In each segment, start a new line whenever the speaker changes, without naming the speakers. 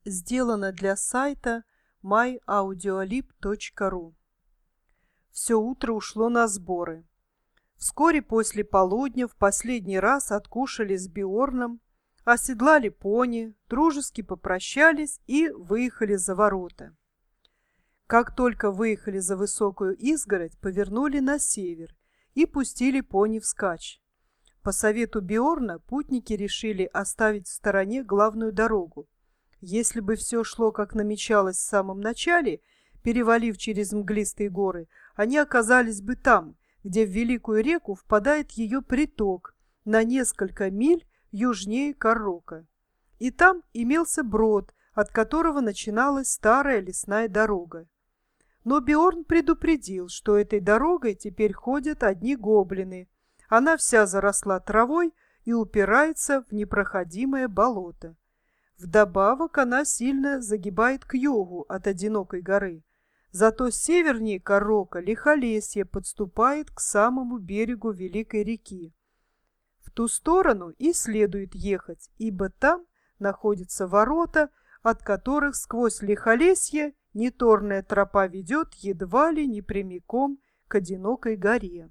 Сделано для сайта myaudiolib.ru. Все утро ушло на сборы. Вскоре после полудня в последний раз откушали с Бьорном, оседлали пони, дружески попрощались и выехали за ворота. Как только выехали за высокую изгородь, повернули на север и пустили пони вскачь. По совету Бьорна путники решили оставить в стороне главную дорогу. Если бы все шло, как намечалось в самом начале, перевалив через мглистые горы, они оказались бы там, где в Великую реку впадает ее приток на несколько миль южнее Каррока. И там имелся брод, от которого начиналась старая лесная дорога. Но Бьорн предупредил, что этой дорогой теперь ходят одни гоблины. Она вся заросла травой и упирается в непроходимое болото. Вдобавок она сильно загибает к югу от одинокой горы. Зато севернее Каррока лихолесье подступает к самому берегу Великой реки. В ту сторону и следует ехать, ибо там находятся ворота, от которых сквозь лихолесье неторная тропа ведет едва ли не прямиком к одинокой горе.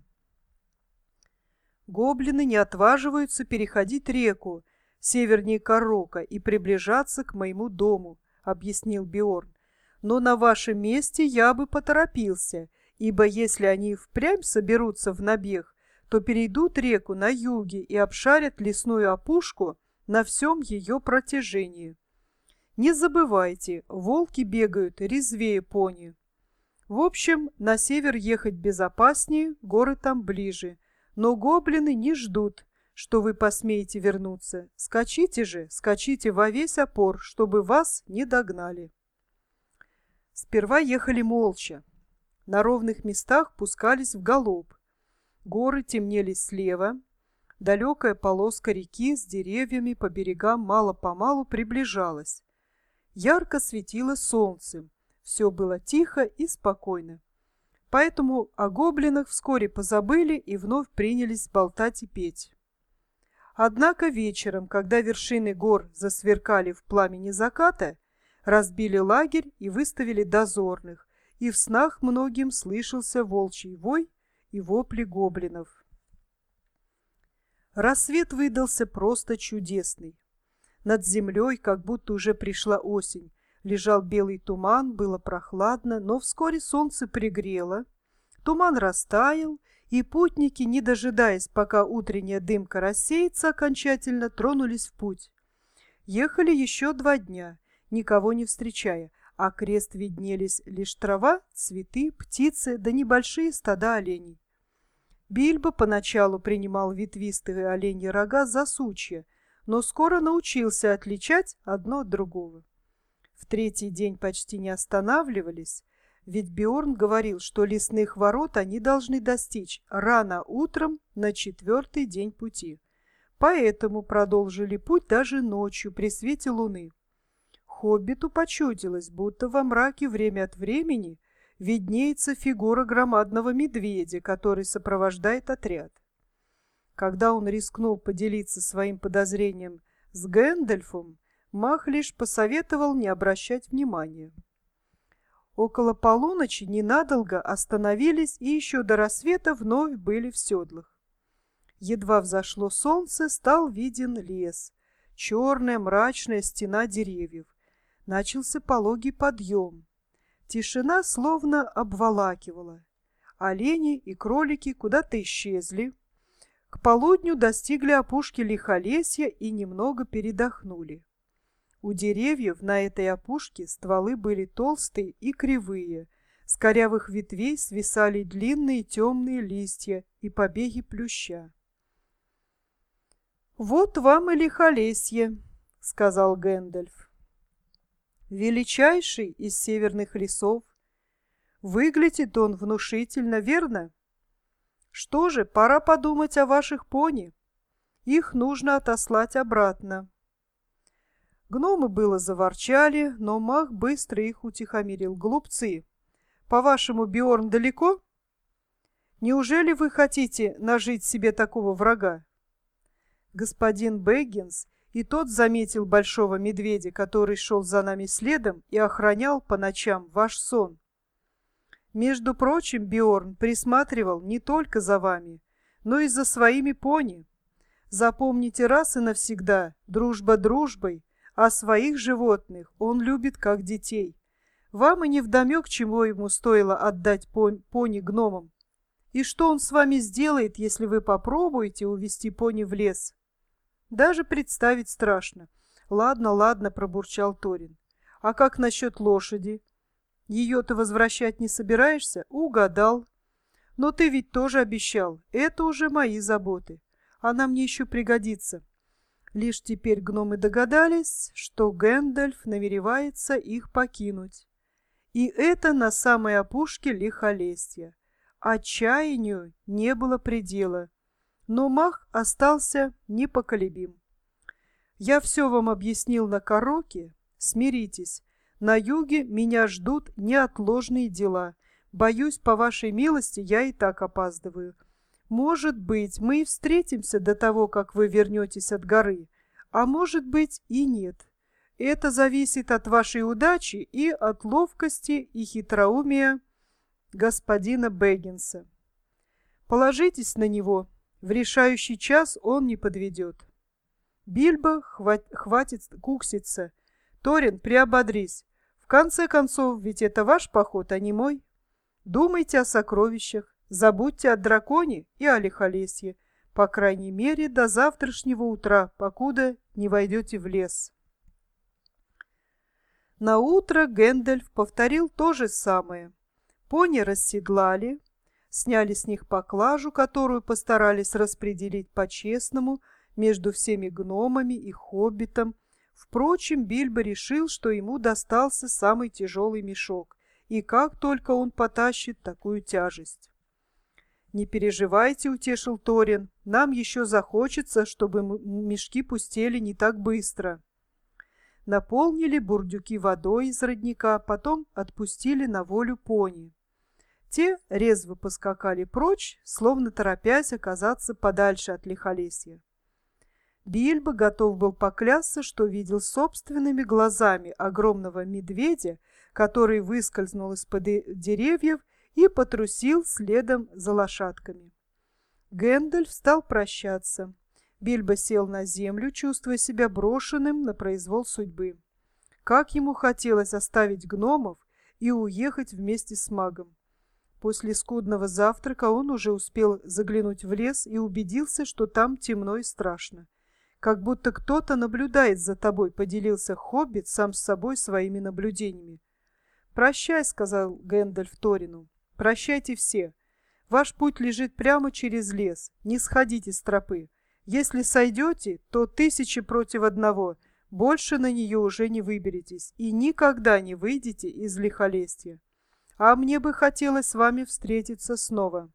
Гоблины не отваживаются переходить реку севернее Каррока и приближаться к моему дому, объяснил Бьорн. Но на вашем месте я бы поторопился, ибо если они впрямь соберутся в набег, то перейдут реку на юге и обшарят лесную опушку на всем ее протяжении. Не забывайте, волки бегают резвее пони. В общем, на север ехать безопаснее, горы там ближе, но гоблины не ждут, что вы посмеете вернуться. Скачите же, скачите во весь опор, чтобы вас не догнали. Сперва ехали молча. На ровных местах пускались в галоп. Горы темнели слева. Далекая полоска реки с деревьями по берегам мало-помалу приближалась. Ярко светило солнце. Все было тихо и спокойно. Поэтому о гоблинах вскоре позабыли и вновь принялись болтать и петь. Однако вечером, когда вершины гор засверкали в пламени заката, разбили лагерь и выставили дозорных, и в снах многим слышался волчий вой и вопли гоблинов. Рассвет выдался просто чудесный. Над землей, как будто уже пришла осень, лежал белый туман, было прохладно, но вскоре солнце пригрело, туман растаял, и путники, не дожидаясь, пока утренняя дымка рассеется окончательно, тронулись в путь. Ехали еще 2 дня, никого не встречая, а крест виднелись лишь трава, цветы, птицы да небольшие стада оленей. Бильбо поначалу принимал ветвистые оленьи рога за сучья, но скоро научился отличать одно от другого. В 3-й день почти не останавливались, ведь Бьорн говорил, что лесных ворот они должны достичь рано утром на 4-й день пути. Поэтому продолжили путь даже ночью при свете луны. Хоббиту почудилось, будто во мраке время от времени виднеется фигура громадного медведя, который сопровождает отряд. Когда он рискнул поделиться своим подозрением с Гэндальфом, Мах лишь посоветовал не обращать внимания. Около полуночи ненадолго остановились и еще до рассвета вновь были в седлах. Едва взошло солнце, стал виден лес, черная мрачная стена деревьев. Начался пологий подъем. Тишина словно обволакивала. Олени и кролики куда-то исчезли. К полудню достигли опушки лихолесья и немного передохнули. У деревьев на этой опушке стволы были толстые и кривые, с корявых ветвей свисали длинные темные листья и побеги плюща. «Вот вам и лихолесье», — сказал Гэндальф. «Величайший из северных лесов. Выглядит он внушительно, верно? Что же, пора подумать о ваших пони. Их нужно отослать обратно». Гномы было заворчали, но Мах быстро их утихомирил. «Глупцы! По-вашему, Бьорн далеко? Неужели вы хотите нажить себе такого врага? Господин Бэггинс И тот заметил большого медведя, который шел за нами следом и охранял по ночам ваш сон. Между прочим, Бьорн присматривал не только за вами, но и за своими пони. Запомните раз и навсегда, дружба дружбой, а своих животных он любит как детей. Вам и невдомек, чего ему стоило отдать пони гномам. И что он с вами сделает, если вы попробуете увести пони в лес? Даже представить страшно. Ладно, ладно, пробурчал Торин. А как насчет лошади? Ее ты возвращать не собираешься? Угадал. Но ты ведь тоже обещал. Это уже мои заботы. Она мне еще пригодится. Лишь теперь гномы догадались, что Гэндальф намеревается их покинуть. И это на самой опушке лихолесья. Отчаянию не было предела, но маг остался непоколебим. Я все вам объяснил на Кароке, смиритесь. На юге меня ждут неотложные дела. Боюсь, по вашей милости, я и так опаздываю. Может быть, мы и встретимся до того, как вы вернетесь от горы, а может быть и нет. Это зависит от вашей удачи и от ловкости и хитроумия господина Бэггинса. Положитесь на него, в решающий час он не подведет. Бильбо, хватит кукситься. Торин, приободрись. В конце концов, ведь это ваш поход, а не мой. Думайте о сокровищах, забудьте о драконе и о лихолесье, по крайней мере, до завтрашнего утра, покуда не войдете в лес. Наутро Гэндальф повторил то же самое. Пони расседлали, сняли с них поклажу, которую постарались распределить по-честному между всеми гномами и хоббитом. Впрочем, Бильбо решил, что ему достался самый тяжелый мешок, и как только он потащит такую тяжесть. «Не переживайте», — утешил Торин, — «нам еще захочется, чтобы мешки пустели не так быстро». Наполнили бурдюки водой из родника, потом отпустили на волю пони. Те резво поскакали прочь, словно торопясь оказаться подальше от лихолесья. Бильбо готов был поклясться, что видел собственными глазами огромного медведя, который выскользнул из-под деревьев и потрусил следом за лошадками. Гэндальф стал прощаться. Бильбо сел на землю, чувствуя себя брошенным на произвол судьбы. Как ему хотелось оставить гномов и уехать вместе с магом. После скудного завтрака он уже успел заглянуть в лес и убедился, что там темно и страшно. «Как будто кто-то наблюдает за тобой», — поделился хоббит сам с собой своими наблюдениями. «Прощай», — сказал Гэндальф Торину. «Прощайте все. Ваш путь лежит прямо через лес. Не сходите с тропы. Если сойдете, то 1000 против 1. Больше на нее уже не выберетесь и никогда не выйдете из лихолесья. А мне бы хотелось с вами встретиться снова».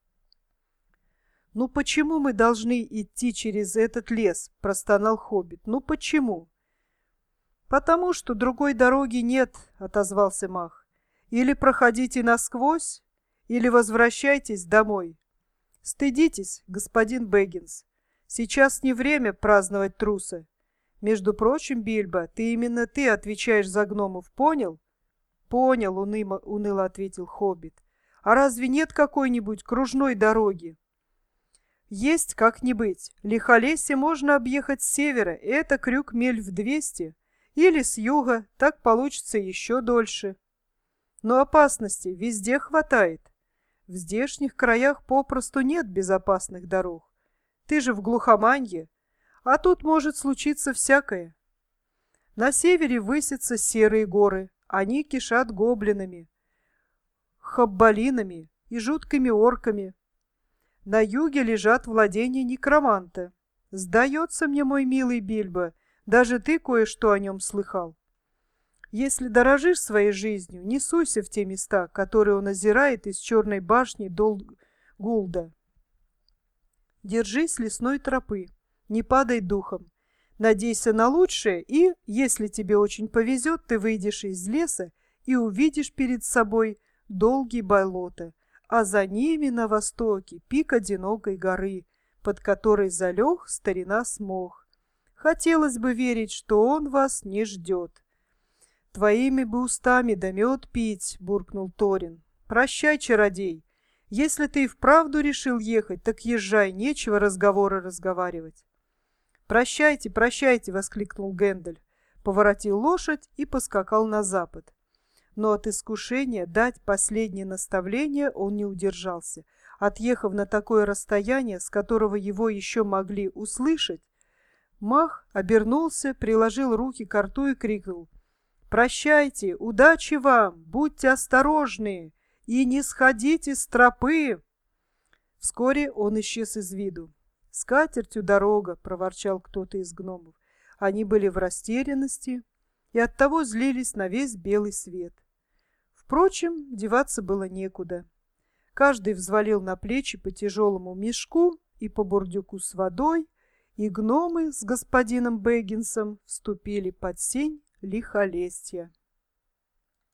«Ну почему мы должны идти через этот лес?» – простонал хоббит. «Ну почему?» «Потому что другой дороги нет», – отозвался маг. «Или проходите насквозь, или возвращайтесь домой. Стыдитесь, господин Бэггинс. Сейчас не время праздновать труса. Между прочим, Бильбо, именно ты отвечаешь за гномов, понял?» «Понял», — уныло ответил хоббит. «А разве нет какой-нибудь кружной дороги?» «Есть, как не быть. Лихолесье можно объехать с севера, это крюк миль в 200. Или с юга, так получится еще дольше. Но опасности везде хватает. В здешних краях попросту нет безопасных дорог. Ты же в глухоманье, а тут может случиться всякое. На севере высятся серые горы, они кишат гоблинами, хоббалинами и жуткими орками. На юге лежат владения некроманта. Сдается мне, мой милый Бильбо, даже ты кое-что о нем слыхал. Если дорожишь своей жизнью, не суйся в те места, которые он озирает из черной башни Дол-Гулда. Держись лесной тропы, не падай духом. Надейся на лучшее, и, если тебе очень повезет, ты выйдешь из леса и увидишь перед собой долгие болота, а за ними на востоке пик одинокой горы, под которой залег старина Смог. Хотелось бы верить, что он вас не ждет. Твоими бы устами да мед пить, буркнул Торин. Прощай, чародей. Если ты и вправду решил ехать, так езжай, нечего разговоры разговаривать. Прощайте, прощайте, воскликнул Гендель, поворотил лошадь и поскакал на запад. Но от искушения дать последнее наставление он не удержался. Отъехав на такое расстояние, с которого его еще могли услышать, Мах обернулся, приложил руки к рту и крикнул: «Прощайте, удачи вам, будьте осторожны и не сходите с тропы!» Вскоре он исчез из виду. «С катертью дорога!» — проворчал кто-то из гномов. Они были в растерянности и оттого злились на весь белый свет. Впрочем, деваться было некуда. Каждый взвалил на плечи по тяжелому мешку и по бурдюку с водой, и гномы с господином Бэггинсом вступили под сень лихолестья.